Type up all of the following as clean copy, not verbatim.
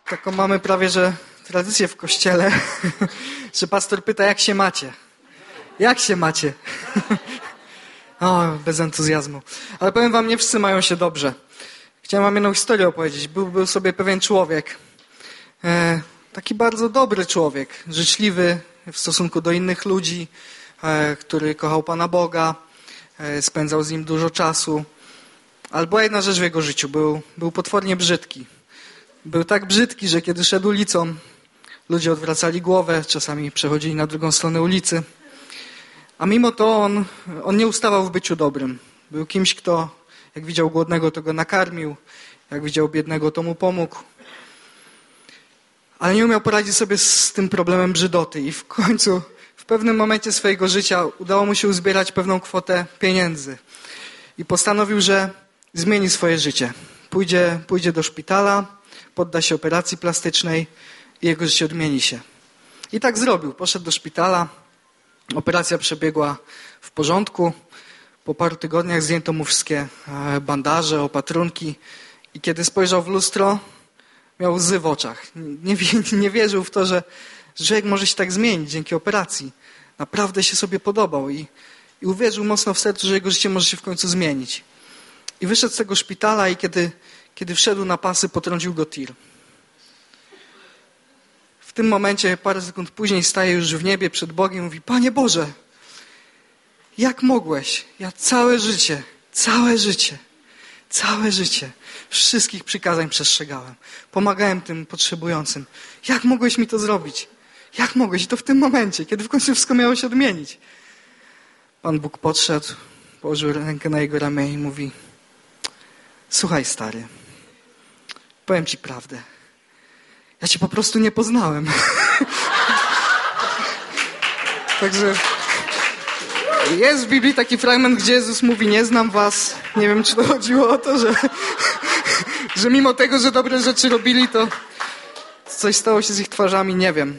Taką mamy prawie, że tradycję w kościele, że pastor pyta, jak się macie? Jak się macie? O, bez entuzjazmu. Ale powiem wam, nie wszyscy mają się dobrze. Chciałem wam jedną historię opowiedzieć. Był sobie pewien człowiek, taki bardzo dobry człowiek, życzliwy w stosunku do innych ludzi, który kochał Pana Boga, spędzał z Nim dużo czasu. Ale była jedna rzecz w jego życiu, był potwornie brzydki. Był tak brzydki, że kiedy szedł ulicą, ludzie odwracali głowę, czasami przechodzili na drugą stronę ulicy. A mimo to on nie ustawał w byciu dobrym. Był kimś, kto jak widział głodnego, to go nakarmił, jak widział biednego, to mu pomógł. Ale nie umiał poradzić sobie z tym problemem brzydoty i w końcu, w pewnym momencie swojego życia udało mu się uzbierać pewną kwotę pieniędzy. I postanowił, że zmieni swoje życie. Pójdzie do szpitala, podda się operacji plastycznej i jego życie odmieni się. I tak zrobił. Poszedł do szpitala, operacja przebiegła w porządku. Po paru tygodniach zdjęto mu wszystkie bandaże, opatrunki i kiedy spojrzał w lustro, miał łzy w oczach. Nie wierzył w to, że człowiek może się tak zmienić dzięki operacji. Naprawdę się sobie podobał i uwierzył mocno w sercu, że jego życie może się w końcu zmienić. I wyszedł z tego szpitala i kiedy wszedł na pasy, potrącił go tir. W tym momencie, parę sekund później, staje już w niebie przed Bogiem i mówi: Panie Boże, jak mogłeś? Ja całe życie wszystkich przykazań przestrzegałem. Pomagałem tym potrzebującym. Jak mogłeś mi to zrobić? Jak mogłeś? I to w tym momencie, kiedy w końcu wszystko miało się odmienić. Pan Bóg podszedł, położył rękę na jego ramię i mówi: Słuchaj, stary, powiem ci prawdę. Ja cię po prostu nie poznałem. Także jest w Biblii taki fragment, gdzie Jezus mówi: nie znam was. Nie wiem, czy to chodziło o to, że mimo tego, że dobre rzeczy robili, to coś stało się z ich twarzami, nie wiem.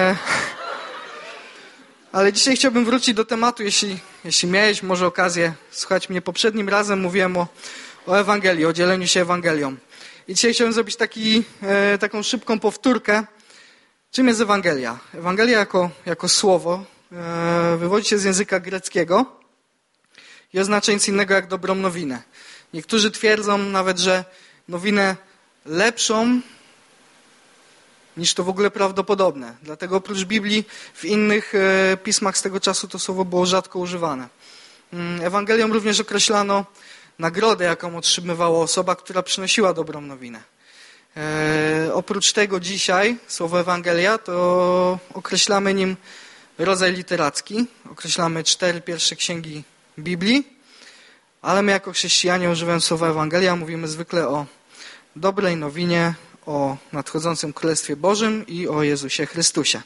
Ale dzisiaj chciałbym wrócić do tematu, jeśli miałeś może okazję słuchać mnie. Poprzednim razem mówiłem o Ewangelii, o dzieleniu się Ewangelią. I dzisiaj chciałem zrobić taką szybką powtórkę. Czym jest Ewangelia? Ewangelia jako słowo wywodzi się z języka greckiego i oznacza nic innego jak dobrą nowinę. Niektórzy twierdzą nawet, że nowinę lepszą niż to w ogóle prawdopodobne. Dlatego oprócz Biblii w innych pismach z tego czasu to słowo było rzadko używane. Ewangelią również określano nagrodę, jaką otrzymywała osoba, która przynosiła dobrą nowinę. Oprócz tego dzisiaj słowo Ewangelia to określamy nim rodzaj literacki. Określamy 4 pierwsze księgi Biblii, ale my jako chrześcijanie, używając słowa Ewangelia, mówimy zwykle o dobrej nowinie, o nadchodzącym Królestwie Bożym i o Jezusie Chrystusie.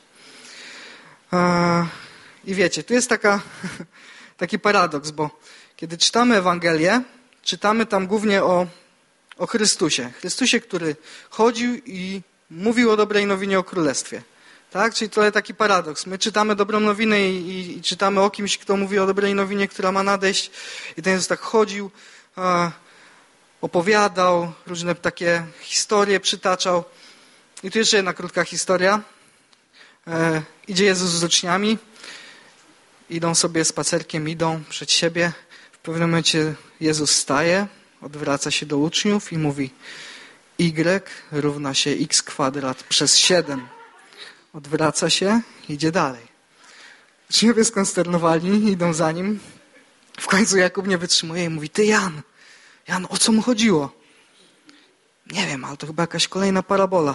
I wiecie, tu jest taki paradoks, bo kiedy czytamy Ewangelię, czytamy tam głównie o Chrystusie. Chrystusie, który chodził i mówił o dobrej nowinie o Królestwie. Tak? Czyli to jest taki paradoks. My czytamy dobrą nowinę i czytamy o kimś, kto mówi o dobrej nowinie, która ma nadejść. I ten Jezus tak chodził, opowiadał, różne takie historie przytaczał. I tu jeszcze jedna krótka historia. Idzie Jezus z uczniami. Idą sobie spacerkiem, idą przed siebie. W pewnym momencie Jezus staje, odwraca się do uczniów i mówi: Y równa się x kwadrat przez 7. Odwraca się, idzie dalej. Uczniowie skonsternowani, idą za nim. W końcu Jakub nie wytrzymuje i mówi: Ty Jan, o co mu chodziło? Nie wiem, ale to chyba jakaś kolejna parabola.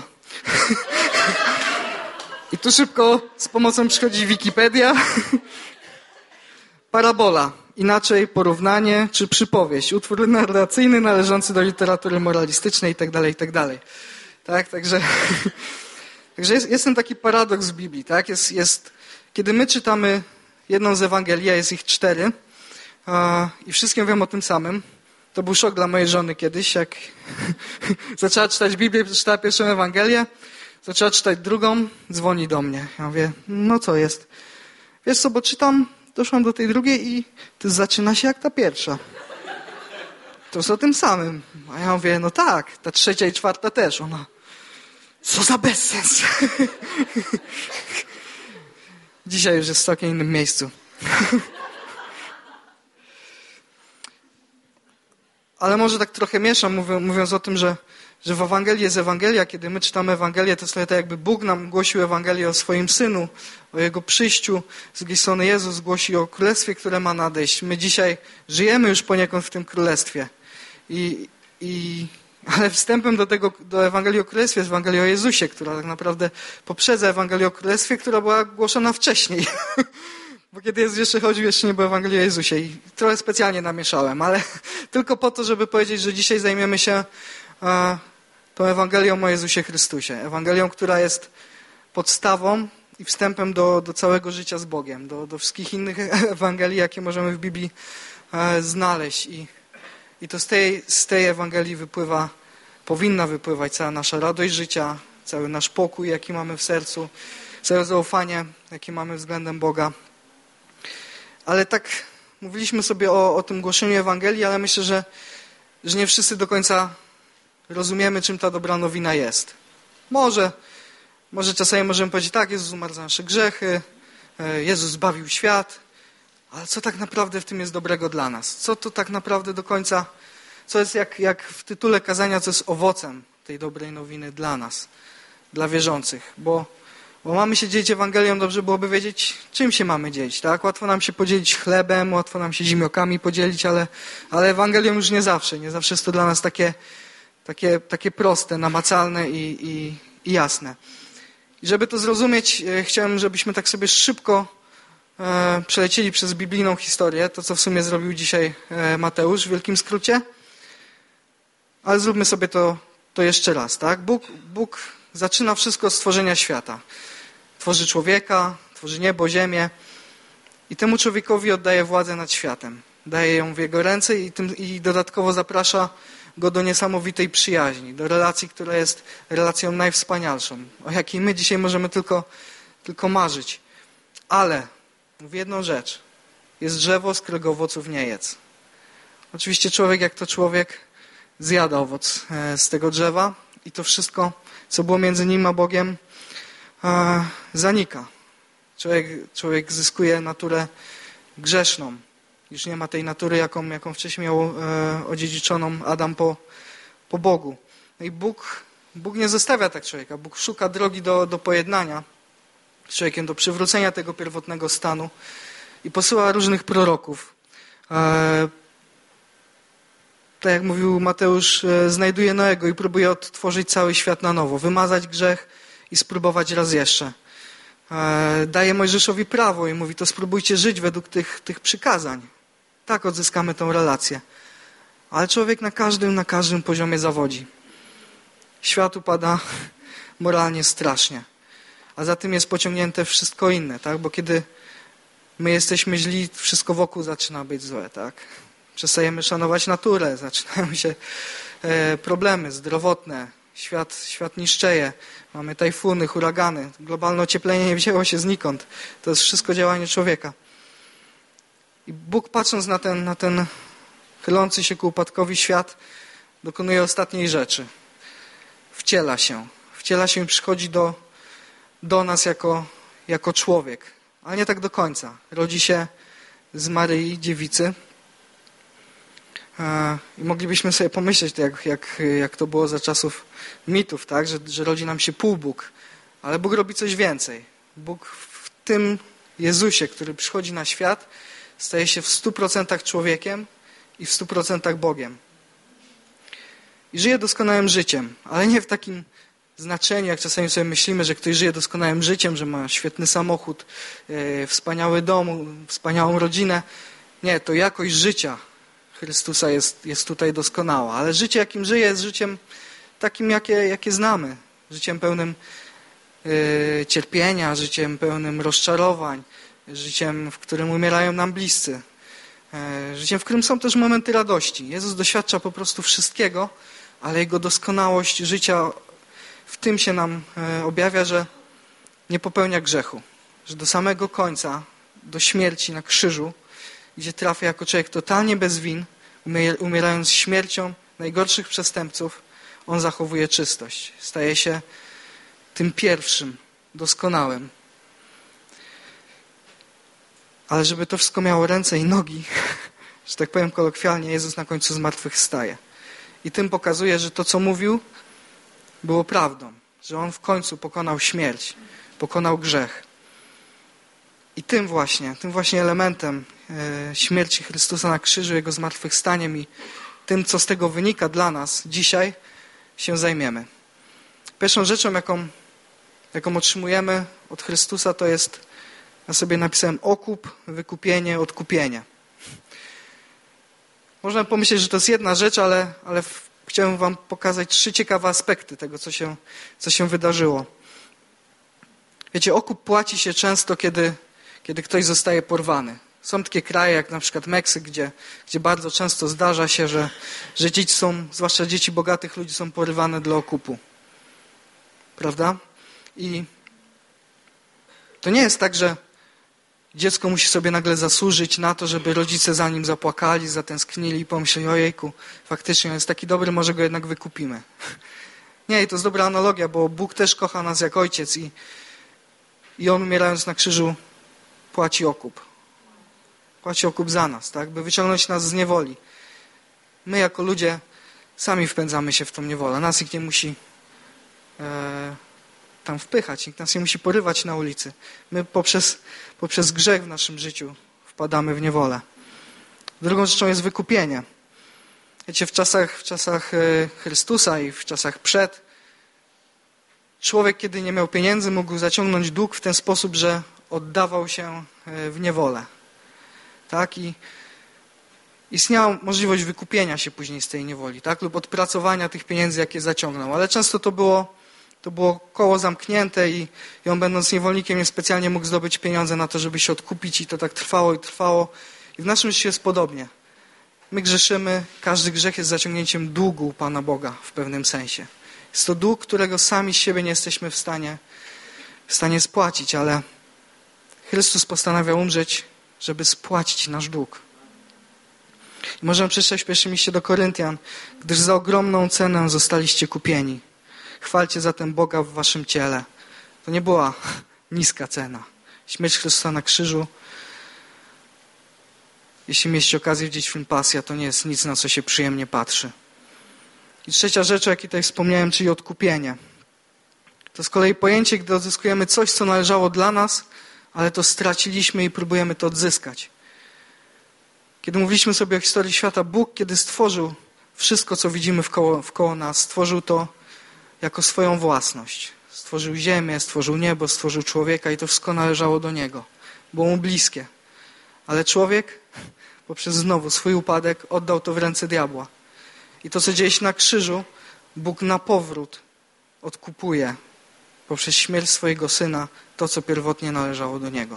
I tu szybko z pomocą przychodzi Wikipedia. Parabola, inaczej porównanie czy przypowieść. Utwór narracyjny należący do literatury moralistycznej itd., itd. Tak, także jest ten taki paradoks w Biblii. Tak? Kiedy my czytamy jedną z Ewangelii, a jest ich 4 i wszystkie mówią o tym samym. To był szok dla mojej żony kiedyś, jak zaczęła czytać Biblię, przeczytała pierwszą Ewangelię, zaczęła czytać drugą, dzwoni do mnie. Ja mówię: no co jest? Wiesz co, bo czytam, doszłam do tej drugiej i to zaczyna się jak ta pierwsza. To jest o tym samym. A ja mówię: no tak, ta 3. i 4. też. Ona: Co za bezsens. Dzisiaj już jest w całkiem innym miejscu. Ale może tak trochę mieszam, mówiąc o tym, że w Ewangelii jest Ewangelia. Kiedy my czytamy Ewangelię, to jest trochę tak, jakby Bóg nam głosił Ewangelię o swoim Synu, o Jego przyjściu. Z drugiej strony Jezus głosi o Królestwie, które ma nadejść. My dzisiaj żyjemy już poniekąd w tym Królestwie. Ale wstępem do Ewangelii o Królestwie jest Ewangelia o Jezusie, która tak naprawdę poprzedza Ewangelię o Królestwie, która była głoszona wcześniej. Bo kiedy Jezus jeszcze chodził, jeszcze nie było Ewangelii o Jezusie. I trochę specjalnie namieszałem, ale tylko po to, żeby powiedzieć, że dzisiaj zajmiemy się tą Ewangelią o Jezusie Chrystusie. Ewangelią, która jest podstawą i wstępem do całego życia z Bogiem, do wszystkich innych Ewangelii, jakie możemy w Biblii znaleźć. I to z tej Ewangelii powinna wypływać cała nasza radość życia, cały nasz pokój, jaki mamy w sercu, całe zaufanie, jakie mamy względem Boga. Ale tak mówiliśmy sobie o tym głoszeniu Ewangelii, ale myślę, że nie wszyscy do końca rozumiemy, czym ta dobra nowina jest. Może czasami możemy powiedzieć, tak, Jezus umarł za nasze grzechy, Jezus zbawił świat, ale co tak naprawdę w tym jest dobrego dla nas? Co to tak naprawdę do końca, co jest jak w tytule kazania, co jest owocem tej dobrej nowiny dla nas, dla wierzących? Bo mamy się dzielić Ewangelią, dobrze byłoby wiedzieć, czym się mamy dzielić, tak? Łatwo nam się podzielić chlebem, łatwo nam się zimniokami podzielić, ale Ewangelią już nie zawsze. Nie zawsze jest to dla nas takie proste, namacalne i jasne. I żeby to zrozumieć, chciałem, żebyśmy tak sobie szybko przelecieli przez biblijną historię, to co w sumie zrobił dzisiaj Mateusz w wielkim skrócie. Ale zróbmy sobie to jeszcze raz, tak? Bóg zaczyna wszystko od stworzenia świata. Tworzy człowieka, tworzy niebo, ziemię i temu człowiekowi oddaje władzę nad światem. Daje ją w jego ręce i dodatkowo zaprasza go do niesamowitej przyjaźni, do relacji, która jest relacją najwspanialszą, o jakiej my dzisiaj możemy tylko marzyć. Ale mówię jedną rzecz. Jest drzewo, z którego owoców nie jedz. Oczywiście człowiek, jak to człowiek, zjada owoc z tego drzewa i to wszystko, co było między nim a Bogiem, zanika. Człowiek zyskuje naturę grzeszną. Już nie ma tej natury, jaką wcześniej miał odziedziczoną Adam po Bogu. No i Bóg nie zostawia tak człowieka. Bóg szuka drogi do pojednania z człowiekiem, do przywrócenia tego pierwotnego stanu i posyła różnych proroków. Tak jak mówił Mateusz, znajduje Noego i próbuje odtworzyć cały świat na nowo, wymazać grzech i spróbować raz jeszcze. Daje Mojżeszowi prawo i mówi, to spróbujcie żyć według tych przykazań. Tak odzyskamy tą relację. Ale człowiek na każdym poziomie zawodzi. Świat upada moralnie strasznie. A za tym jest pociągnięte wszystko inne, tak? Bo kiedy my jesteśmy źli, wszystko wokół zaczyna być złe, tak? Przestajemy szanować naturę, zaczynają się problemy zdrowotne, świat niszczeje, mamy tajfuny, huragany, globalne ocieplenie nie wzięło się znikąd. To jest wszystko działanie człowieka. I Bóg, patrząc na ten chylący się ku upadkowi świat, dokonuje ostatniej rzeczy. Wciela się i przychodzi do nas jako człowiek, ale nie tak do końca. Rodzi się z Maryi, dziewicy. I moglibyśmy sobie pomyśleć, jak to było za czasów mitów, tak? że rodzi nam się półbóg. Ale Bóg robi coś więcej. Bóg w tym Jezusie, który przychodzi na świat, staje się w 100% człowiekiem i w 100% Bogiem. I żyje doskonałym życiem, ale nie w takim znaczeniu, jak czasami sobie myślimy, że ktoś żyje doskonałym życiem, że ma świetny samochód, wspaniały dom, wspaniałą rodzinę. Nie, to jakość życia Chrystusa jest tutaj doskonała. Ale życie, jakim żyje, jest życiem takim, jakie znamy. Życiem pełnym cierpienia, życiem pełnym rozczarowań, życiem, w którym umierają nam bliscy. Życiem, w którym są też momenty radości. Jezus doświadcza po prostu wszystkiego, ale Jego doskonałość życia w tym się nam objawia, że nie popełnia grzechu. Że do samego końca, do śmierci na krzyżu, gdzie trafia jako człowiek totalnie bez win, umierając śmiercią najgorszych przestępców, On zachowuje czystość. Staje się tym pierwszym, doskonałym. Ale żeby to wszystko miało ręce i nogi, że tak powiem kolokwialnie, Jezus na końcu zmartwychwstaje. I tym pokazuje, że to, co mówił, było prawdą. Że On w końcu pokonał śmierć, pokonał grzech. I tym właśnie elementem śmierci Chrystusa na krzyżu, Jego zmartwychwstaniem i tym, co z tego wynika dla nas dzisiaj, się zajmiemy. Pierwszą rzeczą, jaką otrzymujemy od Chrystusa, to jest, ja sobie napisałem, okup, wykupienie, odkupienie. Można pomyśleć, że to jest jedna rzecz, ale chciałem wam pokazać 3 ciekawe aspekty tego, co się wydarzyło. Wiecie, okup płaci się często, kiedy ktoś zostaje porwany. Są takie kraje, jak na przykład Meksyk, gdzie bardzo często zdarza się, że dzieci są, zwłaszcza dzieci bogatych ludzi, są porywane dla okupu. Prawda? I to nie jest tak, że dziecko musi sobie nagle zasłużyć na to, żeby rodzice za nim zapłakali, zatęsknili i pomyśleli, ojejku, faktycznie on jest taki dobry, może go jednak wykupimy. Nie, i to jest dobra analogia, bo Bóg też kocha nas jak ojciec i On, umierając na krzyżu, płaci okup. Płaci okup za nas, tak? By wyciągnąć nas z niewoli. My jako ludzie sami wpędzamy się w tą niewolę. Nas nikt nie musi tam wpychać, nikt nas nie musi porywać na ulicy. My poprzez grzech w naszym życiu wpadamy w niewolę. Drugą rzeczą jest wykupienie. Wiecie, w czasach Chrystusa i w czasach przed, człowiek, kiedy nie miał pieniędzy, mógł zaciągnąć dług w ten sposób, że oddawał się w niewolę. Tak? I istniała możliwość wykupienia się później z tej niewoli, tak? Lub odpracowania tych pieniędzy, jakie zaciągnął. Ale często to było koło zamknięte i on, będąc niewolnikiem, niespecjalnie mógł zdobyć pieniądze na to, żeby się odkupić, i to tak trwało i trwało. I w naszym życiu jest podobnie. My grzeszymy, każdy grzech jest zaciągnięciem długu Pana Boga w pewnym sensie. Jest to dług, którego sami z siebie nie jesteśmy w stanie spłacić, ale Chrystus postanawia umrzeć, żeby spłacić nasz dług. I możemy przeczytać w pierwszym liście do Koryntian, gdyż za ogromną cenę zostaliście kupieni. Chwalcie zatem Boga w waszym ciele. To nie była niska cena. Śmierć Chrystusa na krzyżu, jeśli mieliście okazję widzieć film Pasja, to nie jest nic, na co się przyjemnie patrzy. I trzecia rzecz, o jakiej tutaj wspomniałem, czyli odkupienie. To z kolei pojęcie, gdy odzyskujemy coś, co należało dla nas, ale to straciliśmy i próbujemy to odzyskać. Kiedy mówiliśmy sobie o historii świata, Bóg, kiedy stworzył wszystko, co widzimy wkoło nas, stworzył to jako swoją własność. Stworzył ziemię, stworzył niebo, stworzył człowieka i to wszystko należało do Niego. Było Mu bliskie. Ale człowiek poprzez znowu swój upadek oddał to w ręce diabła. I to, co dzieje się na krzyżu, Bóg na powrót odkupuje poprzez śmierć swojego Syna to, co pierwotnie należało do Niego.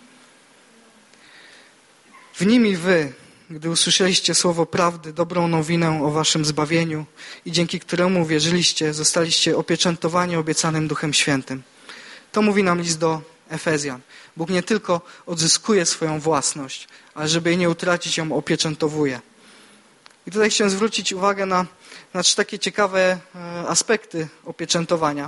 W Nim i wy, gdy usłyszeliście słowo prawdy, dobrą nowinę o waszym zbawieniu i dzięki któremu uwierzyliście, zostaliście opieczętowani obiecanym Duchem Świętym. To mówi nam list do Efezjan. Bóg nie tylko odzyskuje swoją własność, ale żeby jej nie utracić, ją opieczętowuje. I tutaj chciałem zwrócić uwagę na 3 takie ciekawe aspekty opieczętowania.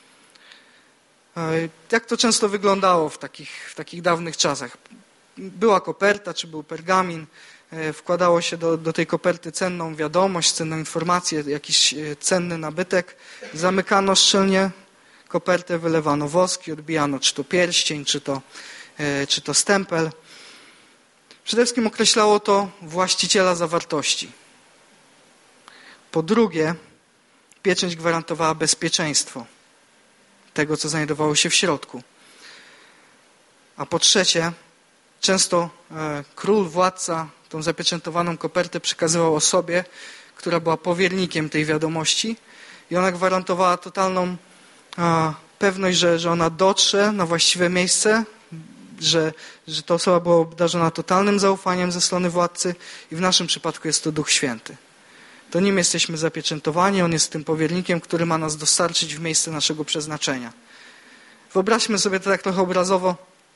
Jak to często wyglądało w takich dawnych czasach? Była koperta, czy był pergamin, wkładało się do tej koperty cenną wiadomość, cenną informację, jakiś cenny nabytek, zamykano szczelnie kopertę, wylewano woski, odbijano czy to pierścień, czy to stempel. Przede wszystkim określało to właściciela zawartości. Po drugie, pieczęć gwarantowała bezpieczeństwo tego, co znajdowało się w środku. A po trzecie, często król, władca tą zapieczętowaną kopertę przekazywał osobie, która była powiernikiem tej wiadomości i ona gwarantowała totalną pewność, że ona dotrze na właściwe miejsce, że ta osoba była obdarzona totalnym zaufaniem ze strony władcy i w naszym przypadku jest to Duch Święty. To Nim jesteśmy zapieczętowani, On jest tym powiernikiem, który ma nas dostarczyć w miejsce naszego przeznaczenia. Wyobraźmy sobie to tak trochę obrazowo,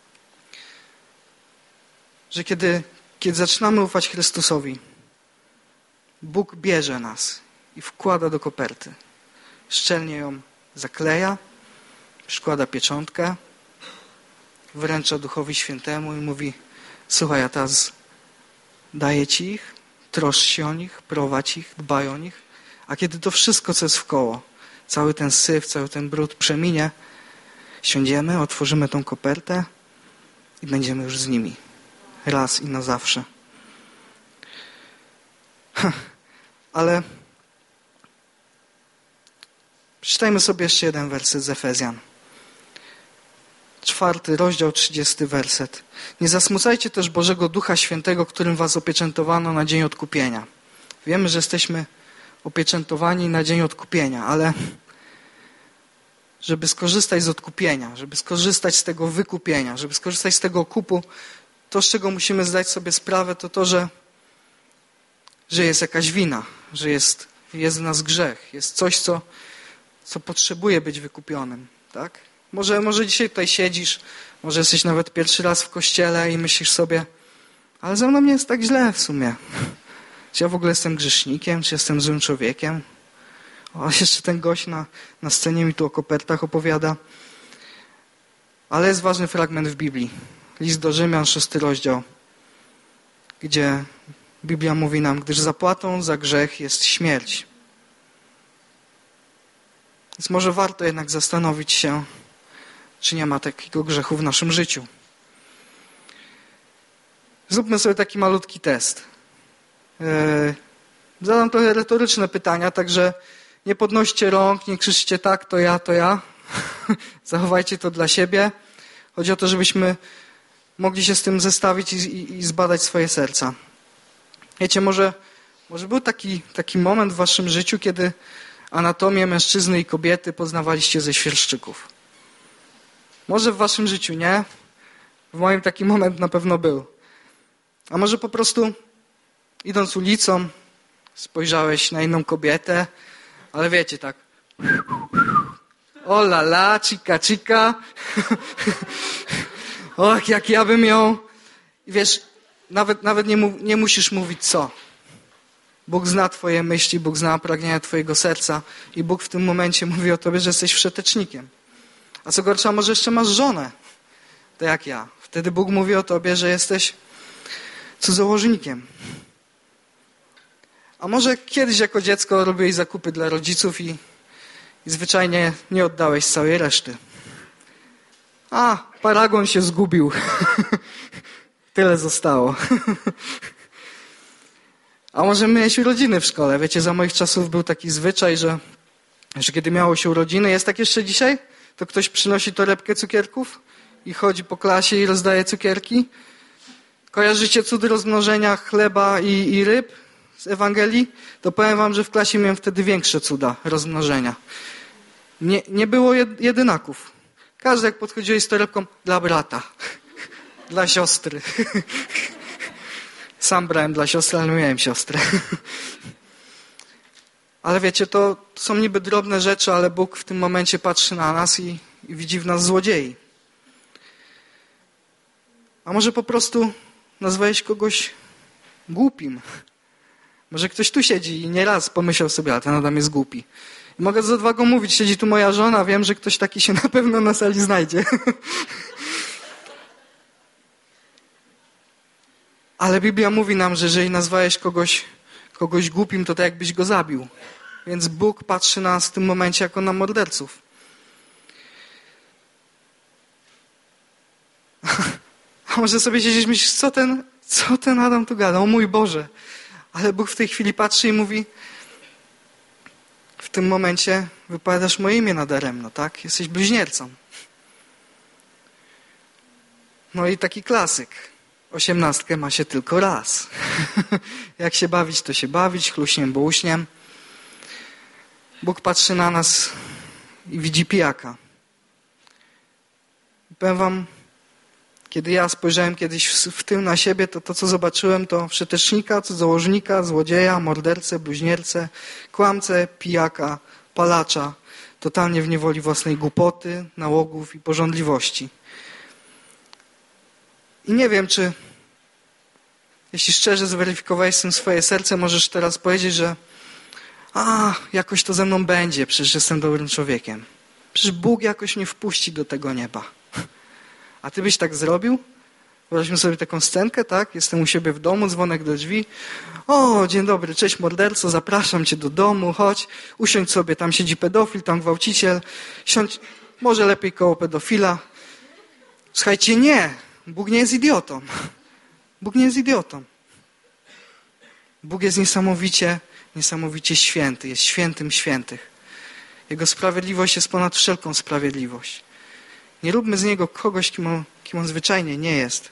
że kiedy zaczynamy ufać Chrystusowi, Bóg bierze nas i wkłada do koperty. Szczelnie ją zakleja, przykłada pieczątkę, wręcza Duchowi Świętemu i mówi: słuchaj, ja teraz daję ci ich, troszcz się o nich, prowadź ich, dbaj o nich, a kiedy to wszystko, co jest wkoło, cały ten syf, cały ten brud przeminie, siądziemy, otworzymy tą kopertę i będziemy już z nimi. Raz i na zawsze. Ale przeczytajmy sobie jeszcze jeden werset z Efezjan. 4 rozdział, 30 werset. Nie zasmucajcie też Bożego Ducha Świętego, którym was opieczętowano na dzień odkupienia. Wiemy, że jesteśmy opieczętowani na dzień odkupienia, ale żeby skorzystać z odkupienia, żeby skorzystać z tego wykupienia, żeby skorzystać z tego okupu, to, z czego musimy zdać sobie sprawę, to to, że jest jakaś wina, że jest w nas grzech, jest coś, co potrzebuje być wykupionym. Tak? Może dzisiaj tutaj siedzisz, może jesteś nawet pierwszy raz w kościele i myślisz sobie: ale ze mną nie jest tak źle w sumie. Czy ja w ogóle jestem grzesznikiem, czy jestem złym człowiekiem? O, jeszcze ten gość na scenie mi tu o kopertach opowiada. Ale jest ważny fragment w Biblii. List do Rzymian, 6 rozdział, gdzie Biblia mówi nam: gdyż zapłatą za grzech jest śmierć. Więc może warto jednak zastanowić się, czy nie ma takiego grzechu w naszym życiu. Zróbmy sobie taki malutki test. Zadam trochę retoryczne pytania, także nie podnoście rąk, nie krzyczcie tak, to ja, to ja. Zachowajcie to dla siebie. Chodzi o to, żebyśmy mogli się z tym zestawić i zbadać swoje serca. Wiecie, może był taki moment w waszym życiu, kiedy anatomię mężczyzny i kobiety poznawaliście ze świerszczyków. Może w waszym życiu nie. W moim taki moment na pewno był. A może po prostu idąc ulicą spojrzałeś na inną kobietę, ale wiecie, tak: o la la, cika cika. Och, jak ja bym ją... I wiesz, nawet nie musisz mówić co. Bóg zna twoje myśli, Bóg zna pragnienia twojego serca i Bóg w tym momencie mówi o tobie, że jesteś wszetecznikiem. A co gorsza, może jeszcze masz żonę, tak jak ja. Wtedy Bóg mówi o tobie, że jesteś cudzołożnikiem. A może kiedyś jako dziecko robiłeś zakupy dla rodziców i zwyczajnie nie oddałeś całej reszty. A, paragon się zgubił. Tyle zostało. A może miałeś urodziny w szkole? Wiecie, za moich czasów był taki zwyczaj, że kiedy miało się urodziny, jest tak jeszcze dzisiaj, to ktoś przynosi torebkę cukierków i chodzi po klasie i rozdaje cukierki. Kojarzycie cudy rozmnożenia chleba i ryb z Ewangelii? To powiem wam, że w klasie miałem wtedy większe cuda rozmnożenia. Nie było jedynaków. Każdy jak podchodził z torebką: dla brata, dla siostry. Sam brałem dla siostry, ale nie miałem siostry. Ale wiecie, to są niby drobne rzeczy, ale Bóg w tym momencie patrzy na nas i widzi w nas złodziei. A może po prostu nazwałeś kogoś głupim. Może ktoś tu siedzi i nieraz pomyślał sobie: a ten Adam jest głupi. I mogę z odwagą mówić: siedzi tu moja żona, wiem, że ktoś taki się na pewno na sali znajdzie. Ale Biblia mówi nam, że jeżeli nazwałeś kogoś głupim, to tak jakbyś go zabił. Więc Bóg patrzy na nas w tym momencie jako na morderców. A może sobie siedzieć i myślisz: co ten Adam tu gada? O mój Boże. Ale Bóg w tej chwili patrzy i mówi: w tym momencie wypowiadasz moje imię nadaremno, tak? Jesteś bluźniercą. No i taki klasyk. 18 ma się tylko raz. Jak się bawić, to się bawić, chluśniem, bołuśniem. Bóg patrzy na nas i widzi pijaka. I powiem wam, kiedy ja spojrzałem kiedyś w tył na siebie, to co zobaczyłem, to wszetecznika, cudzołożnika, złodzieja, mordercę, bluźniercę, kłamcę, pijaka, palacza, totalnie w niewoli własnej głupoty, nałogów i pożądliwości. I nie wiem, czy jeśli szczerze zweryfikowałeś z tym swoje serce, możesz teraz powiedzieć, że jakoś to ze mną będzie, przecież jestem dobrym człowiekiem. Przecież Bóg jakoś mnie wpuści do tego nieba. A ty byś tak zrobił? Wyobraźmy sobie taką scenkę, tak? Jestem u siebie w domu, dzwonek do drzwi. O, dzień dobry, cześć morderco, zapraszam cię do domu, chodź, usiądź sobie, tam siedzi pedofil, tam gwałciciel, siądź, może lepiej koło pedofila. Słuchajcie, nie, Bóg nie jest idiotą. Bóg nie jest idiotą. Bóg jest niesamowicie święty, jest świętym świętych. Jego sprawiedliwość jest ponad wszelką sprawiedliwość. Nie róbmy z Niego kogoś, kim on zwyczajnie nie jest.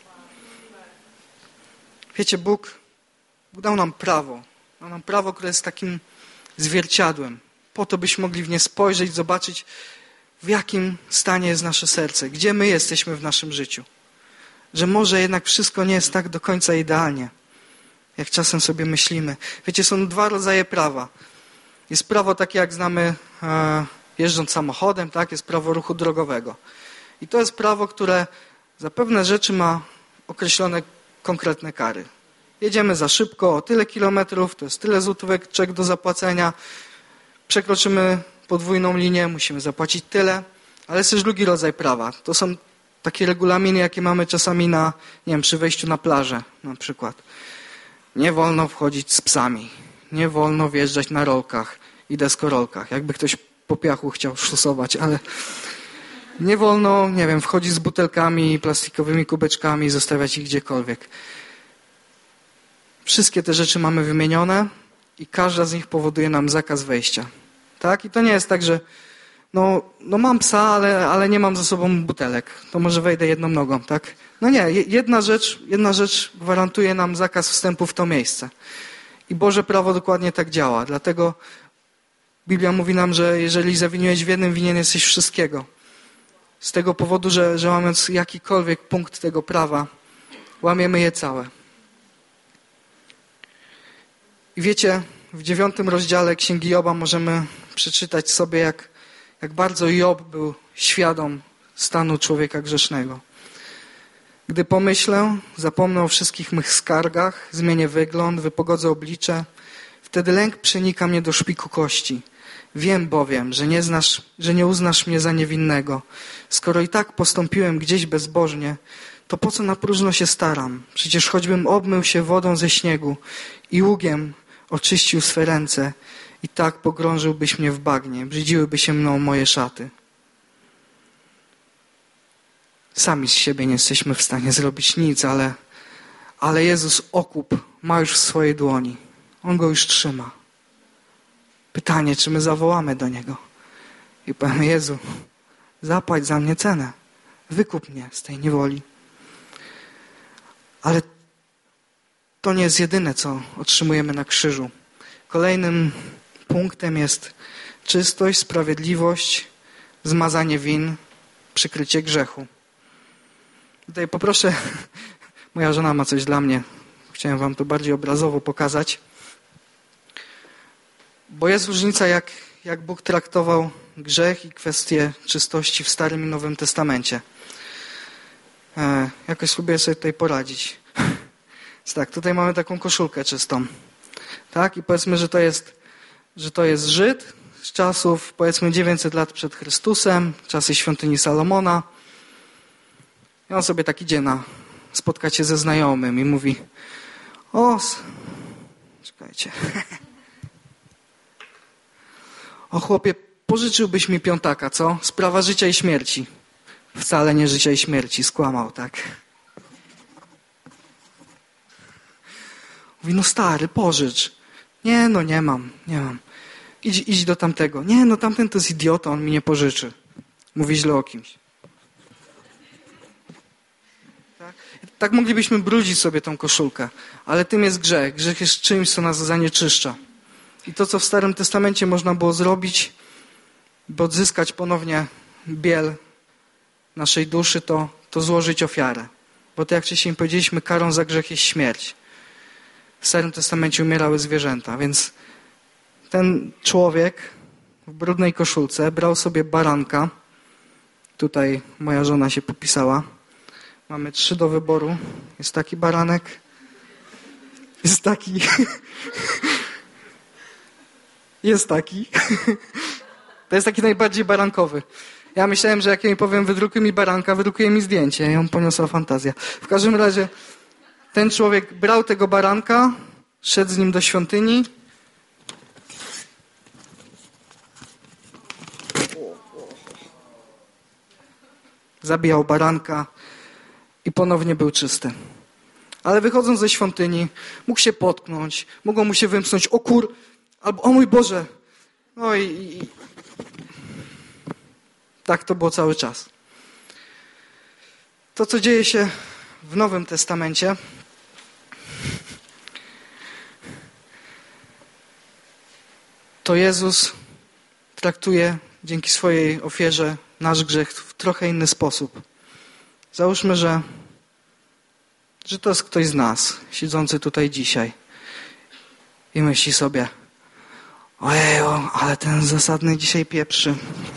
Wiecie, Bóg dał nam prawo. Dał nam prawo, które jest takim zwierciadłem. Po to, byśmy mogli w nie spojrzeć, zobaczyć, w jakim stanie jest nasze serce. Gdzie my jesteśmy w naszym życiu. Że może jednak wszystko nie jest tak do końca idealnie, jak czasem sobie myślimy. Wiecie, są dwa rodzaje prawa. Jest prawo takie, jak znamy jeżdżąc samochodem, tak? Jest prawo ruchu drogowego. I to jest prawo, które za pewne rzeczy ma określone konkretne kary. Jedziemy za szybko, o tyle kilometrów, to jest tyle złotówek do zapłacenia. Przekroczymy podwójną linię, musimy zapłacić tyle. Ale jest też drugi rodzaj prawa. To są takie regulaminy, jakie mamy czasami przy wejściu na plażę na przykład. Nie wolno wchodzić z psami. Nie wolno wjeżdżać na rolkach i deskorolkach. Jakby ktoś po piachu chciał szlosować, ale nie wolno, wchodzić z butelkami, plastikowymi kubeczkami, zostawiać ich gdziekolwiek. Wszystkie te rzeczy mamy wymienione i każda z nich powoduje nam zakaz wejścia. Tak? I to nie jest tak, że mam psa, ale nie mam ze sobą butelek. To może wejdę jedną nogą, tak? No nie, jedna rzecz gwarantuje nam zakaz wstępu w to miejsce. I Boże prawo dokładnie tak działa. Dlatego Biblia mówi nam, że jeżeli zawiniłeś w jednym, winien jesteś wszystkiego. Z tego powodu, że łamiąc jakikolwiek punkt tego prawa, łamiemy je całe. I wiecie, w 9 rozdziale Księgi Joba możemy przeczytać sobie, jak bardzo Job był świadom stanu człowieka grzesznego. Gdy pomyślę, zapomnę o wszystkich mych skargach, zmienię wygląd, wypogodzę oblicze, wtedy lęk przenika mnie do szpiku kości. Wiem bowiem, że nie uznasz mnie za niewinnego. Skoro i tak postąpiłem gdzieś bezbożnie, to po co na próżno się staram? Przecież choćbym obmył się wodą ze śniegu i ługiem oczyścił swe ręce, i tak pogrążyłbyś mnie w bagnie, brzydziłyby się mną moje szaty. Sami z siebie nie jesteśmy w stanie zrobić nic, ale Jezus okup ma już w swojej dłoni. On go już trzyma. Pytanie, czy my zawołamy do Niego i powiemy: Jezu, zapłać za mnie cenę. Wykup mnie z tej niewoli. Ale to nie jest jedyne, co otrzymujemy na krzyżu. Kolejnym punktem jest czystość, sprawiedliwość, zmazanie win, przykrycie grzechu. Tutaj poproszę, moja żona ma coś dla mnie. Chciałem wam to bardziej obrazowo pokazać. Bo jest różnica, jak Bóg traktował grzech i kwestię czystości w Starym i Nowym Testamencie. Jakoś spróbuję sobie tutaj poradzić. Więc tak, tutaj mamy taką koszulkę czystą. Tak? I powiedzmy, że to jest Żyd z czasów, powiedzmy, 900 lat przed Chrystusem, czasy świątyni Salomona. I on sobie tak idzie spotkać się ze znajomym i mówi: czekajcie. O chłopie, pożyczyłbyś mi piątaka, co? Sprawa życia i śmierci. Wcale nie życia i śmierci, skłamał, tak? Mówi: stary, pożycz. Nie, nie mam. Idź do tamtego. Nie, tamten to jest idiota, on mi nie pożyczy. Mówi źle o kimś. Tak moglibyśmy brudzić sobie tą koszulkę, ale tym jest grzech. Grzech jest czymś, co nas zanieczyszcza. I to, co w Starym Testamencie można było zrobić, by odzyskać ponownie biel naszej duszy, to złożyć ofiarę. Bo to, jak wcześniej powiedzieliśmy, karą za grzech jest śmierć. W Starym Testamencie umierały zwierzęta, więc ten człowiek w brudnej koszulce brał sobie baranka. Tutaj moja żona się popisała. Mamy 3 do wyboru. Jest taki baranek. Jest taki. Jest taki. To jest taki najbardziej barankowy. Ja myślałem, że jak ja mi powiem, wydrukuj mi baranka, wydrukuje mi zdjęcie. I ją poniosła fantazja. W każdym razie ten człowiek brał tego baranka, szedł z nim do świątyni. Zabijał baranka i ponownie był czysty. Ale wychodząc ze świątyni, mógł się potknąć, mogło mu się wymknąć, albo o mój Boże. No i tak to było cały czas. To, co dzieje się w Nowym Testamencie, to Jezus traktuje dzięki swojej ofierze nasz grzech w trochę inny sposób. Załóżmy, że to jest ktoś z nas, siedzący tutaj dzisiaj i myśli sobie, ojeju, ale ten zasadny dzisiaj pieprzy.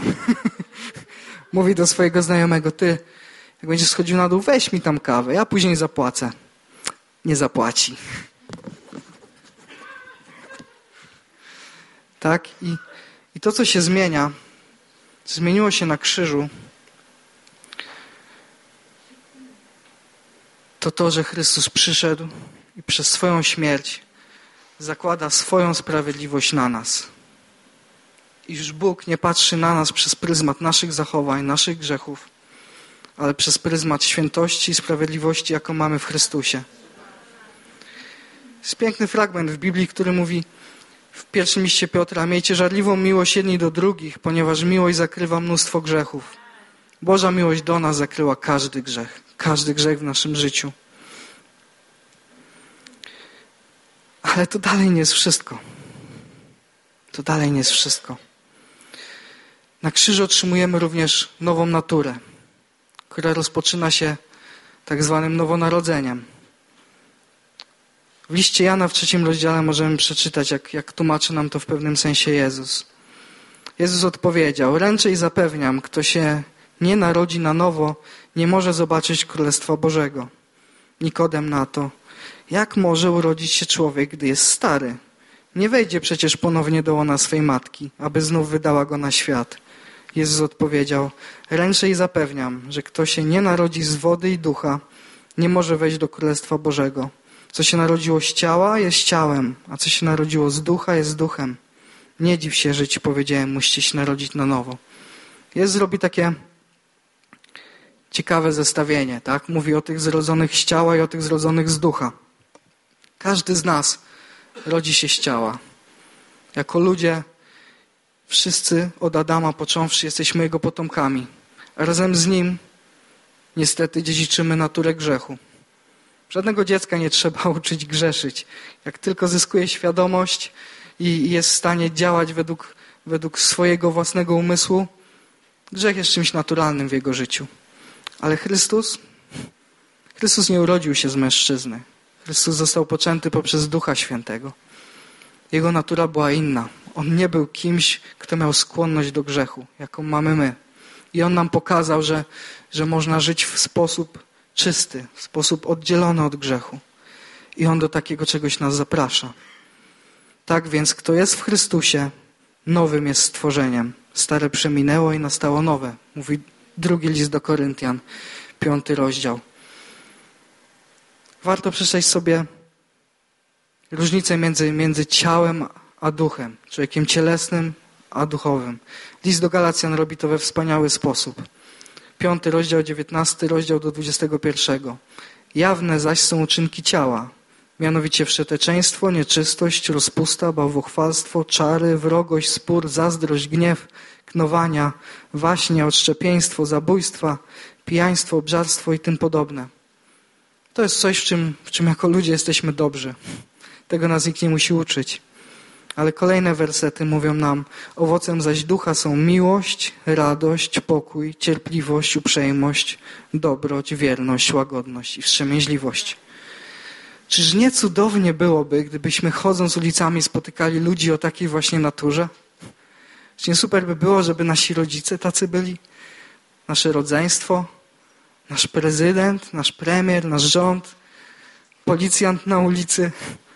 Mówi do swojego znajomego, ty, jak będziesz schodził na dół, weź mi tam kawę, ja później zapłacę. Nie zapłaci. Tak? I to, co się zmieniło się na krzyżu, to, że Chrystus przyszedł i przez swoją śmierć zakłada swoją sprawiedliwość na nas. I już Bóg nie patrzy na nas przez pryzmat naszych zachowań, naszych grzechów, ale przez pryzmat świętości i sprawiedliwości, jaką mamy w Chrystusie. Jest piękny fragment w Biblii, który mówi w pierwszym liście Piotra: miejcie żarliwą miłość jedni do drugich, ponieważ miłość zakrywa mnóstwo grzechów. Boża miłość do nas zakryła każdy grzech w naszym życiu. Ale to dalej nie jest wszystko. To dalej nie jest wszystko. Na krzyżu otrzymujemy również nową naturę, która rozpoczyna się tak zwanym nowonarodzeniem. W liście Jana w 3 rozdziale możemy przeczytać, jak tłumaczy nam to w pewnym sensie Jezus. Jezus odpowiedział: ręczę i zapewniam, kto się nie narodzi na nowo, nie może zobaczyć Królestwa Bożego. Nikodem na to: jak może urodzić się człowiek, gdy jest stary? Nie wejdzie przecież ponownie do łona swej matki, aby znów wydała go na świat. Jezus odpowiedział: ręczę i zapewniam, że kto się nie narodzi z wody i ducha, nie może wejść do Królestwa Bożego. Co się narodziło z ciała, jest ciałem, a co się narodziło z ducha, jest duchem. Nie dziw się, że ci powiedziałem, musicie się narodzić na nowo. Jezus robi takie ciekawe zestawienie, tak? Mówi o tych zrodzonych z ciała i o tych zrodzonych z ducha. Każdy z nas rodzi się z ciała. Jako ludzie, wszyscy od Adama począwszy, jesteśmy jego potomkami. A razem z nim niestety dziedziczymy naturę grzechu. Żadnego dziecka nie trzeba uczyć grzeszyć. Jak tylko zyskuje świadomość i jest w stanie działać według swojego własnego umysłu, grzech jest czymś naturalnym w jego życiu. Ale Chrystus nie urodził się z mężczyzny. Chrystus został poczęty poprzez Ducha Świętego. Jego natura była inna. On nie był kimś, kto miał skłonność do grzechu, jaką mamy my. I On nam pokazał, że można żyć w sposób czysty, w sposób oddzielony od grzechu. I On do takiego czegoś nas zaprasza. Tak więc, kto jest w Chrystusie, nowym jest stworzeniem. Stare przeminęło i nastało nowe. Mówi 2 list do Koryntian, 5 rozdział. Warto przeczytać sobie różnicę między ciałem a duchem, człowiekiem cielesnym a duchowym. List do Galacjan robi to we wspaniały sposób. 5 rozdział, 19 rozdział do 21. Jawne zaś są uczynki ciała, mianowicie wszeteczeństwo, nieczystość, rozpusta, bałwochwalstwo, czary, wrogość, spór, zazdrość, gniew, knowania, waśnie, odszczepieństwo, zabójstwa, pijaństwo, obżarstwo i tym podobne. To jest coś, w czym jako ludzie jesteśmy dobrzy. Tego nas nikt nie musi uczyć. Ale kolejne wersety mówią nam: owocem zaś ducha są miłość, radość, pokój, cierpliwość, uprzejmość, dobroć, wierność, łagodność i wstrzemięźliwość. Czyż nie cudownie byłoby, gdybyśmy chodząc ulicami spotykali ludzi o takiej właśnie naturze? Czy nie super by było, żeby nasi rodzice tacy byli? Nasze rodzeństwo, nasz prezydent, nasz premier, nasz rząd, policjant na ulicy.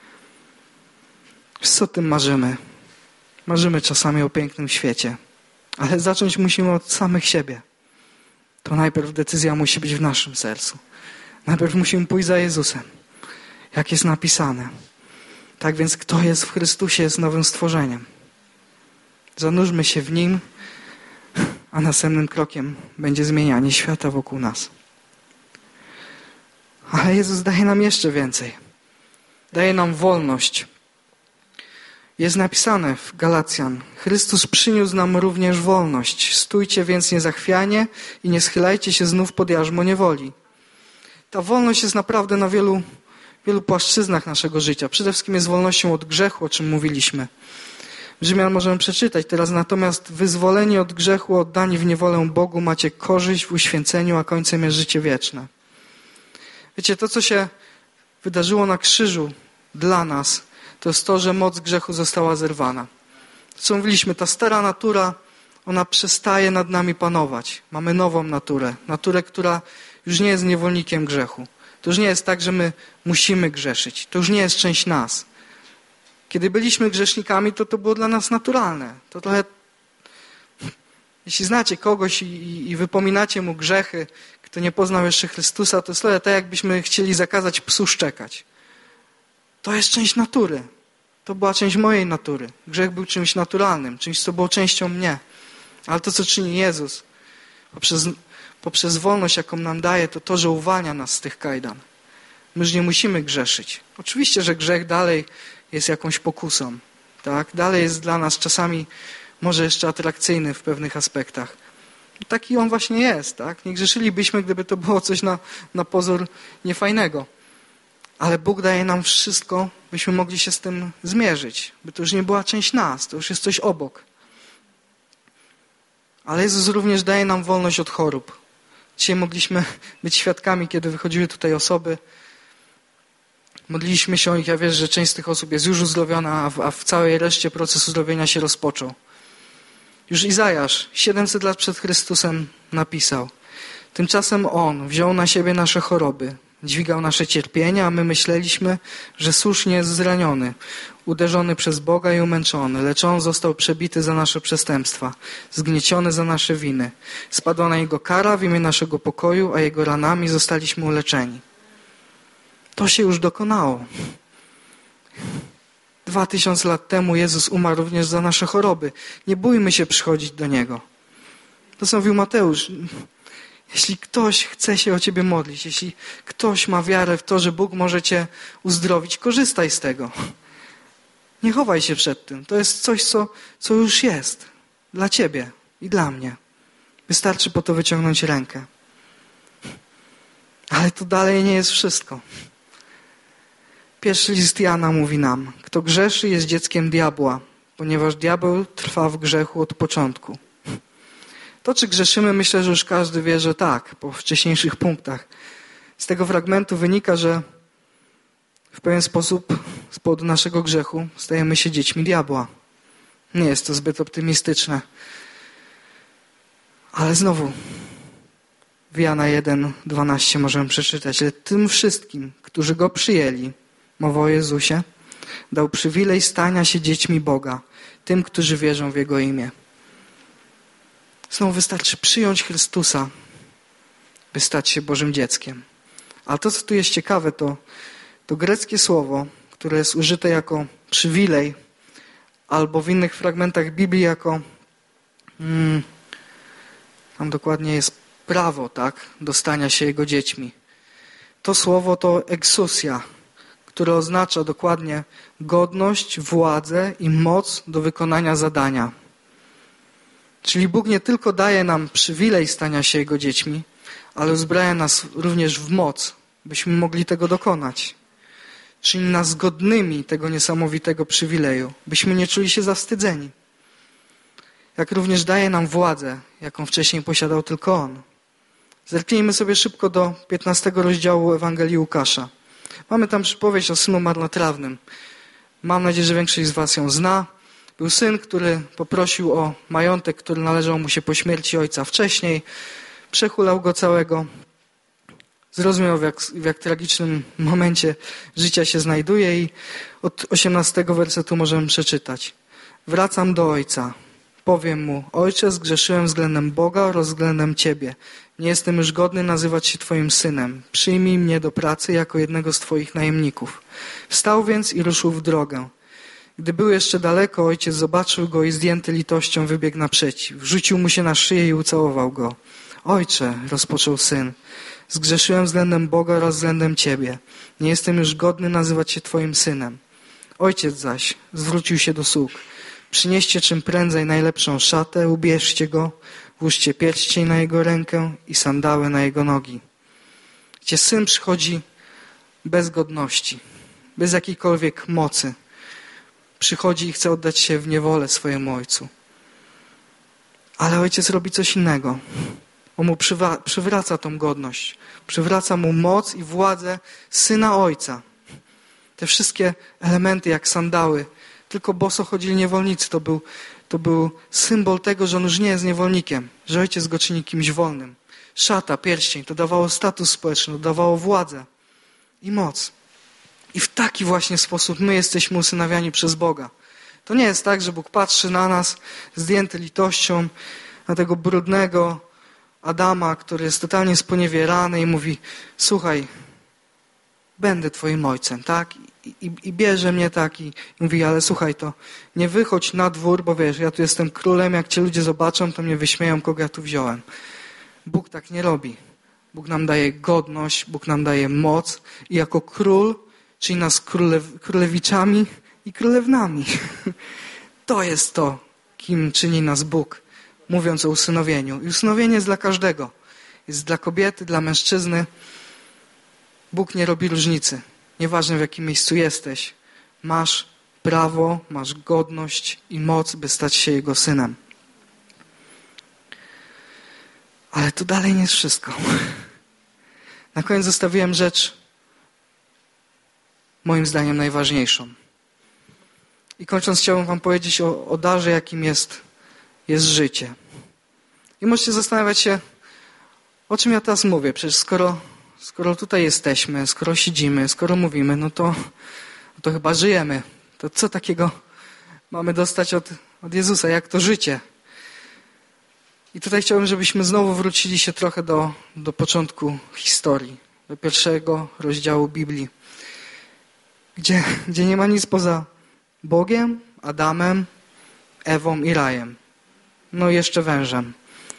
Co o tym marzymy? Marzymy czasami o pięknym świecie, Ale zacząć musimy od samych siebie. To najpierw decyzja musi być w naszym sercu. Najpierw musimy pójść za Jezusem, jak jest napisane. Tak więc kto jest w Chrystusie, jest nowym stworzeniem. Zanurzmy się w Nim, a następnym krokiem będzie zmienianie świata wokół nas. Ale Jezus daje nam jeszcze więcej. Daje nam wolność. Jest napisane w Galacjan: Chrystus przyniósł nam również wolność. Stójcie więc niezachwianie i nie schylajcie się znów pod jarzmo niewoli. Ta wolność jest naprawdę na wielu płaszczyznach naszego życia. Przede wszystkim jest wolnością od grzechu, o czym mówiliśmy. W Rzymian możemy przeczytać teraz: natomiast wyzwoleni od grzechu, oddani w niewolę Bogu, macie korzyść w uświęceniu, a końcem jest życie wieczne. Wiecie, to co się wydarzyło na krzyżu dla nas, to jest to, że moc grzechu została zerwana. To co mówiliśmy, ta stara natura, ona przestaje nad nami panować. Mamy nową naturę, która już nie jest niewolnikiem grzechu. To już nie jest tak, że my musimy grzeszyć. To już nie jest część nas. Kiedy byliśmy grzesznikami, to było dla nas naturalne. To trochę, jeśli znacie kogoś i wypominacie mu grzechy, kto nie poznał jeszcze Chrystusa, to jest trochę tak, jakbyśmy chcieli zakazać psu szczekać. To jest część natury. To była część mojej natury. Grzech był czymś naturalnym, czymś, co było częścią mnie. Ale to, co czyni Jezus poprzez wolność, jaką nam daje, to, że uwalnia nas z tych kajdan. My już nie musimy grzeszyć. Oczywiście, że grzech dalej jest jakąś pokusą. Tak? Dalej jest dla nas czasami może jeszcze atrakcyjny w pewnych aspektach. Taki on właśnie jest. Tak? Nie grzeszylibyśmy, gdyby to było coś na pozór niefajnego. Ale Bóg daje nam wszystko, byśmy mogli się z tym zmierzyć. By to już nie była część nas, to już jest coś obok. Ale Jezus również daje nam wolność od chorób. Dzisiaj mogliśmy być świadkami, kiedy wychodziły tutaj osoby. Modliliśmy się o nich. Ja wierzę, że część z tych osób jest już uzdrowiona, a w całej reszcie proces uzdrowienia się rozpoczął. Już Izajasz 700 lat przed Chrystusem napisał: tymczasem On wziął na siebie nasze choroby, dźwigał nasze cierpienia, a my myśleliśmy, że słusznie jest zraniony, uderzony przez Boga i umęczony, lecz On został przebity za nasze przestępstwa, zgnieciony za nasze winy. Spadła na Jego kara w imię naszego pokoju, a Jego ranami zostaliśmy uleczeni. To się już dokonało. 2000 lat temu Jezus umarł również za nasze choroby. Nie bójmy się przychodzić do Niego. To co mówił Mateusz. Jeśli ktoś chce się o ciebie modlić, jeśli ktoś ma wiarę w to, że Bóg może cię uzdrowić, korzystaj z tego. Nie chowaj się przed tym. To jest coś, co już jest dla ciebie i dla mnie. Wystarczy po to wyciągnąć rękę. Ale to dalej nie jest wszystko. Pierwszy list Jana mówi nam: kto grzeszy, jest dzieckiem diabła, ponieważ diabeł trwa w grzechu od początku. To, czy grzeszymy, myślę, że już każdy wie, że tak, po wcześniejszych punktach. Z tego fragmentu wynika, że w pewien sposób z powodu naszego grzechu stajemy się dziećmi diabła. Nie jest to zbyt optymistyczne. Ale znowu w Jana 1:12 możemy przeczytać: że tym wszystkim, którzy Go przyjęli, mowa o Jezusie, dał przywilej stania się dziećmi Boga, tym, którzy wierzą w Jego imię. Znowu wystarczy przyjąć Chrystusa, by stać się Bożym dzieckiem. Ale to, co tu jest ciekawe, to greckie słowo, które jest użyte jako przywilej, albo w innych fragmentach Biblii jako tam dokładnie jest prawo, tak, do stania się Jego dziećmi. To słowo to exousia, które oznacza dokładnie godność, władzę i moc do wykonania zadania. Czyli Bóg nie tylko daje nam przywilej stania się Jego dziećmi, ale uzbraja nas również w moc, byśmy mogli tego dokonać. Czyni nas godnymi tego niesamowitego przywileju, byśmy nie czuli się zawstydzeni. Jak również daje nam władzę, jaką wcześniej posiadał tylko On. Zerknijmy sobie szybko do 15 rozdziału Ewangelii Łukasza. Mamy tam przypowieść o synu marnotrawnym. Mam nadzieję, że większość z was ją zna. Był syn, który poprosił o majątek, który należał mu się po śmierci ojca wcześniej. Przehulał go całego. Zrozumiał, w jak tragicznym momencie życia się znajduje i od 18 wersetu możemy przeczytać. Wracam do ojca. powiem mu: Ojcze, zgrzeszyłem względem Boga oraz względem Ciebie. Nie jestem już godny nazywać się Twoim synem. Przyjmij mnie do pracy jako jednego z Twoich najemników. Wstał więc i ruszył w drogę. Gdy był jeszcze daleko, ojciec zobaczył go i zdjęty litością wybiegł naprzeciw. Rzucił mu się na szyję i ucałował go. Ojcze, rozpoczął syn, zgrzeszyłem względem Boga oraz względem Ciebie. Nie jestem już godny nazywać się Twoim synem. Ojciec zaś zwrócił się do sług. Przynieście czym prędzej najlepszą szatę, ubierzcie go, włóżcie pierścień na jego rękę i sandały na jego nogi. Gdzie syn przychodzi bez godności, bez jakiejkolwiek mocy. Przychodzi i chce oddać się w niewolę swojemu ojcu. Ale ojciec robi coś innego. On mu przywraca tą godność. Przywraca mu moc i władzę syna ojca. Te wszystkie elementy jak sandały. Tylko boso chodzili niewolnicy. To był symbol tego, że on już nie jest niewolnikiem. Że ojciec go czyni kimś wolnym. Szata, pierścień, to dawało status społeczny, to dawało władzę i moc. I w taki właśnie sposób my jesteśmy usynawiani przez Boga. To nie jest tak, że Bóg patrzy na nas zdjęty litością, na tego brudnego Adama, który jest totalnie sponiewierany i mówi: słuchaj, będę Twoim ojcem, tak? I bierze mnie tak i mówi: ale słuchaj, to nie wychodź na dwór, bo wiesz, ja tu jestem królem, jak Cię ludzie zobaczą, to mnie wyśmieją, kogo ja tu wziąłem. Bóg tak nie robi. Bóg nam daje godność, Bóg nam daje moc i jako król czyli nas królewiczami i królewnami. To jest to, kim czyni nas Bóg, mówiąc o usynowieniu. I usynowienie jest dla każdego. Jest dla kobiety, dla mężczyzny. Bóg nie robi różnicy. Nieważne, w jakim miejscu jesteś. Masz prawo, masz godność i moc, by stać się Jego synem. Ale to dalej nie jest wszystko. Na koniec zostawiłem rzecz moim zdaniem najważniejszą. I kończąc chciałbym wam powiedzieć o darze, jakim jest życie. I możecie zastanawiać się, o czym ja teraz mówię. Przecież skoro tutaj jesteśmy, skoro siedzimy, skoro mówimy, no to chyba żyjemy. To co takiego mamy dostać od Jezusa? Jak to życie? I tutaj chciałbym, żebyśmy znowu wrócili się trochę do początku historii, do pierwszego rozdziału Biblii, gdzie nie ma nic poza Bogiem, Adamem, Ewą i rajem. No i jeszcze wężem.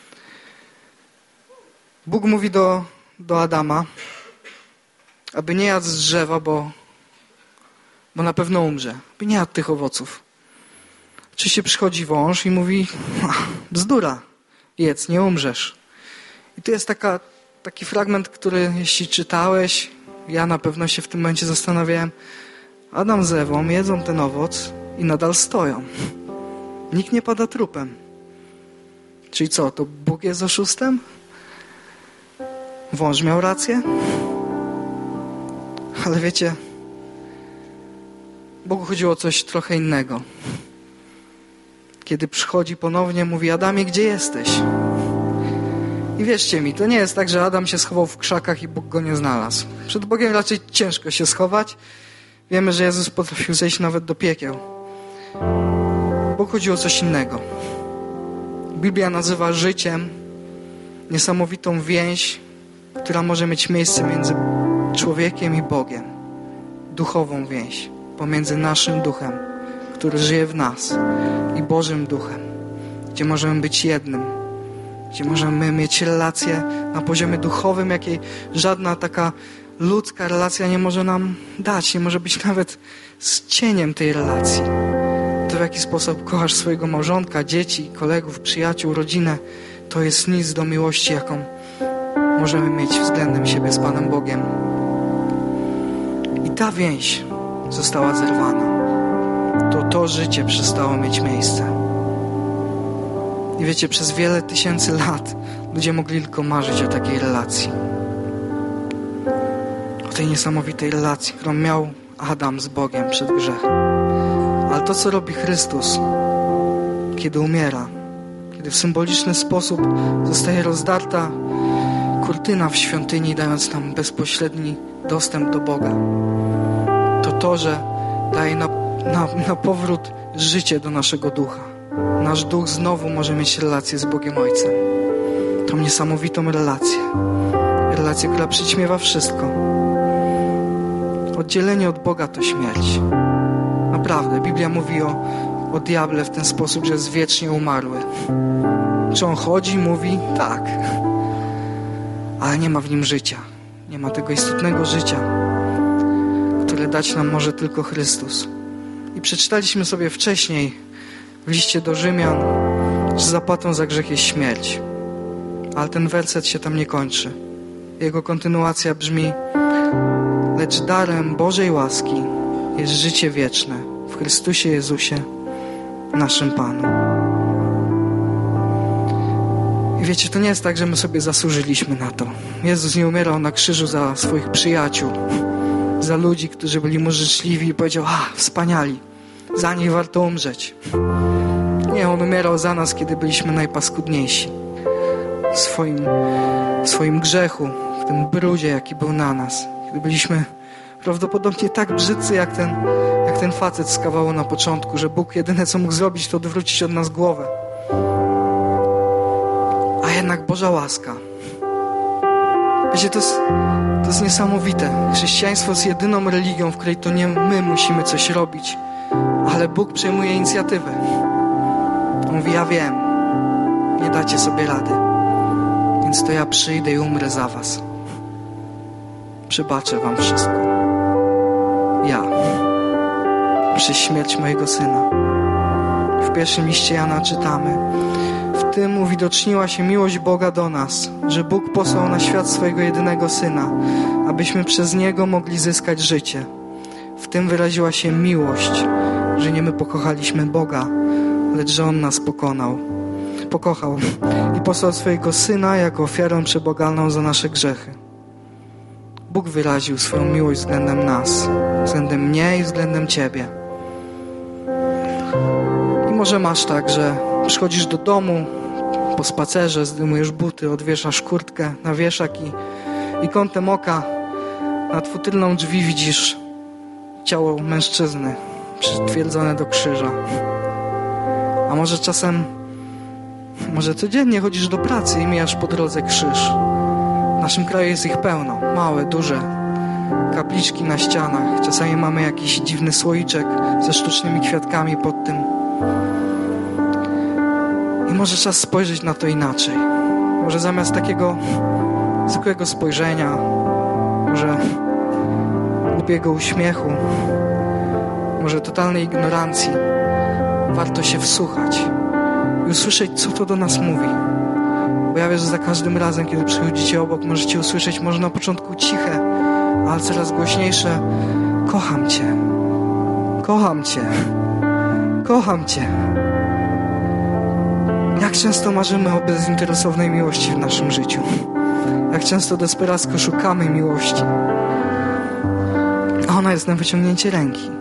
Bóg mówi do Adama, aby nie jadł z drzewa, bo na pewno umrze. Aby nie jadł tych owoców. Oczywiście przychodzi wąż i mówi: bzdura, jedz, nie umrzesz. I tu jest taki fragment, który jeśli czytałeś, ja na pewno się w tym momencie zastanawiałem. Adam z Ewą jedzą ten owoc i nadal stoją. Nikt nie pada trupem. Czyli co, to Bóg jest oszustem? Wąż miał rację? Ale wiecie, Bogu chodziło o coś trochę innego. Kiedy przychodzi ponownie, mówi: Adamie, gdzie jesteś? I wierzcie mi, to nie jest tak, że Adam się schował w krzakach i Bóg go nie znalazł. Przed Bogiem raczej ciężko się schować. Wiemy, że Jezus potrafił zejść nawet do piekieł. Bóg chodziło o coś innego. Biblia nazywa życiem niesamowitą więź, która może mieć miejsce między człowiekiem i Bogiem. Duchową więź pomiędzy naszym duchem, który żyje w nas, i Bożym Duchem, gdzie możemy być jednym, gdzie możemy mieć relację na poziomie duchowym, jakiej żadna taka ludzka relacja nie może nam dać, nie może być nawet z cieniem tej relacji. To, w jaki sposób kochasz swojego małżonka, dzieci, kolegów, przyjaciół, rodzinę, to jest nic do miłości, jaką możemy mieć względem siebie z Panem Bogiem. I ta więź została zerwana. To życie przestało mieć miejsce. I wiecie, przez wiele tysięcy lat ludzie mogli tylko marzyć o takiej relacji. O tej niesamowitej relacji, którą miał Adam z Bogiem przed grzechem. Ale to, co robi Chrystus, kiedy umiera, kiedy w symboliczny sposób zostaje rozdarta kurtyna w świątyni, dając nam bezpośredni dostęp do Boga, to, że daje na powrót życie do naszego ducha. nasz duch znowu może mieć relację z Bogiem Ojcem. Tą niesamowitą relację. Relację, która przyćmiewa wszystko. Oddzielenie od Boga to śmierć. Naprawdę, Biblia mówi o diable w ten sposób, że jest wiecznie umarły. Czy on chodzi, mówi? Tak. Ale nie ma w nim życia. Nie ma tego istotnego życia, które dać nam może tylko Chrystus. I przeczytaliśmy sobie wcześniej w liście do Rzymian, że zapłatą za grzech jest śmierć. Ale ten werset się tam nie kończy. Jego kontynuacja brzmi: lecz darem Bożej łaski jest życie wieczne w Chrystusie Jezusie, naszym Panu. I wiecie, to nie jest tak, że my sobie zasłużyliśmy na to. Jezus nie umierał na krzyżu za swoich przyjaciół, za ludzi, którzy byli mu życzliwi i powiedział: wspaniali, za nich warto umrzeć. Nie, On umierał za nas, kiedy byliśmy najpaskudniejsi. W swoim grzechu, w tym brudzie, jaki był na nas. Kiedy byliśmy prawdopodobnie tak brzydcy, jak ten facet z kawału na początku, że Bóg jedyne, co mógł zrobić, to odwrócić od nas głowę. A jednak Boża łaska. Wiecie, to jest niesamowite. Chrześcijaństwo jest jedyną religią, w której to nie my musimy coś robić, ale Bóg przejmuje inicjatywę. On mówi: ja wiem, nie dacie sobie rady, więc to ja przyjdę i umrę za was. Przebaczę wam wszystko. Ja. Przez śmierć mojego Syna. W pierwszym liście Jana czytamy: w tym uwidoczniła się miłość Boga do nas, że Bóg posłał na świat swojego jedynego Syna, abyśmy przez Niego mogli zyskać życie. W tym wyraziła się miłość, że nie my pokochaliśmy Boga, lecz że On nas pokochał i posłał swojego Syna jako ofiarę przebłagalną za nasze grzechy. Bóg wyraził swoją miłość względem nas, względem mnie i względem Ciebie. I może masz tak, że przychodzisz do domu po spacerze, zdejmujesz buty, odwieszasz kurtkę na wieszak i kątem oka nad futylną drzwi widzisz ciało mężczyzny przytwierdzone do krzyża. A może czasem, może codziennie chodzisz do pracy i mijasz po drodze krzyż. W naszym kraju jest ich pełno, małe, duże, kapliczki na ścianach. Czasami mamy jakiś dziwny słoiczek ze sztucznymi kwiatkami pod tym. I może czas spojrzeć na to inaczej. Może zamiast takiego zwykłego spojrzenia, może głupiego uśmiechu, może totalnej ignorancji, warto się wsłuchać i usłyszeć, co to do nas mówi. Bo ja wiem, że za każdym razem, kiedy przychodzicie obok, możecie usłyszeć może na początku ciche, ale coraz głośniejsze: kocham Cię, kocham Cię, kocham Cię. Jak często marzymy o bezinteresownej miłości w naszym życiu. Jak często desperacko szukamy miłości. A ona jest na wyciągnięcie ręki.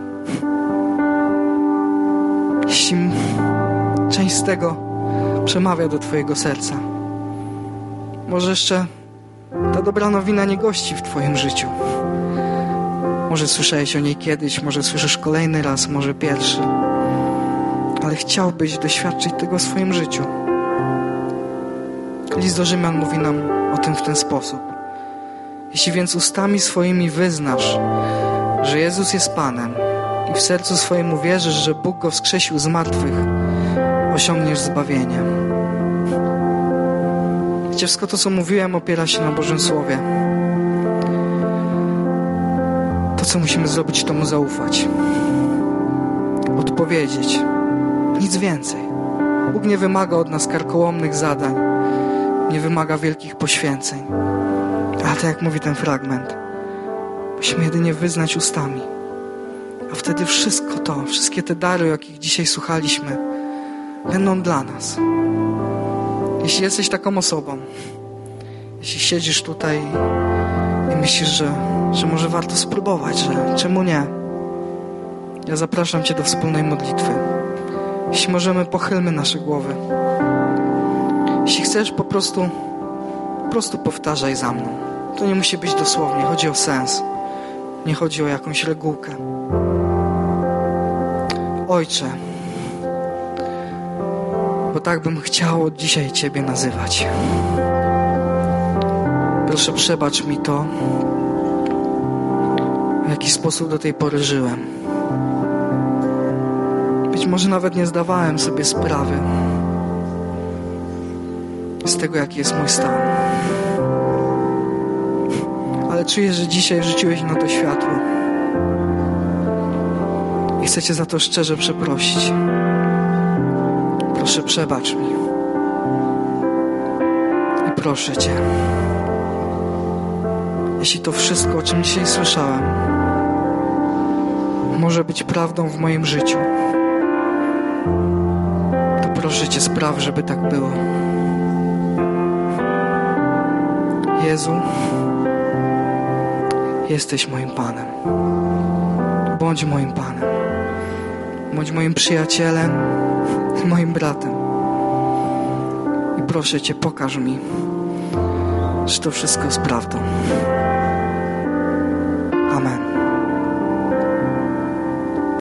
Jeśli część z tego przemawia do Twojego serca, może jeszcze ta dobra nowina nie gości w Twoim życiu. Może słyszałeś o niej kiedyś, może słyszysz kolejny raz, może pierwszy. Ale chciałbyś doświadczyć tego w swoim życiu. List do Rzymian mówi nam o tym w ten sposób: jeśli więc ustami swoimi wyznasz, że Jezus jest Panem i w sercu swoim uwierzysz, że Bóg Go wskrzesił z martwych, osiągniesz zbawienie. Wiecie, wszystko to, co mówiłem, opiera się na Bożym Słowie. To, co musimy zrobić, to Mu zaufać. Odpowiedzieć. Nic więcej. Bóg nie wymaga od nas karkołomnych zadań. Nie wymaga wielkich poświęceń. Ale tak jak mówi ten fragment, musimy jedynie wyznać ustami. A wtedy wszystko to, wszystkie te dary, o jakich dzisiaj słuchaliśmy, będą dla nas. Jeśli jesteś taką osobą, jeśli siedzisz tutaj i myślisz, że może warto spróbować, że czemu nie? Ja zapraszam Cię do wspólnej modlitwy. Jeśli możemy, pochylmy nasze głowy. Jeśli chcesz, po prostu powtarzaj za mną. To nie musi być dosłownie, chodzi o sens. Nie chodzi o jakąś regułkę. Ojcze, bo tak bym chciał od dzisiaj Ciebie nazywać. Proszę, przebacz mi to, w jaki sposób do tej pory żyłem. Być może nawet nie zdawałem sobie sprawy z tego, jaki jest mój stan. Ale czuję, że dzisiaj rzuciłeś na to światło. I chcę Cię za to szczerze przeprosić. Proszę, przebacz mi. I proszę Cię, jeśli to wszystko, o czym dzisiaj słyszałem, może być prawdą w moim życiu, to proszę Cię, spraw, żeby tak było. Jezu, jesteś moim Panem. Bądź moim Panem. Bądź moim przyjacielem, moim bratem. I proszę Cię, pokaż mi, że to wszystko jest prawdą.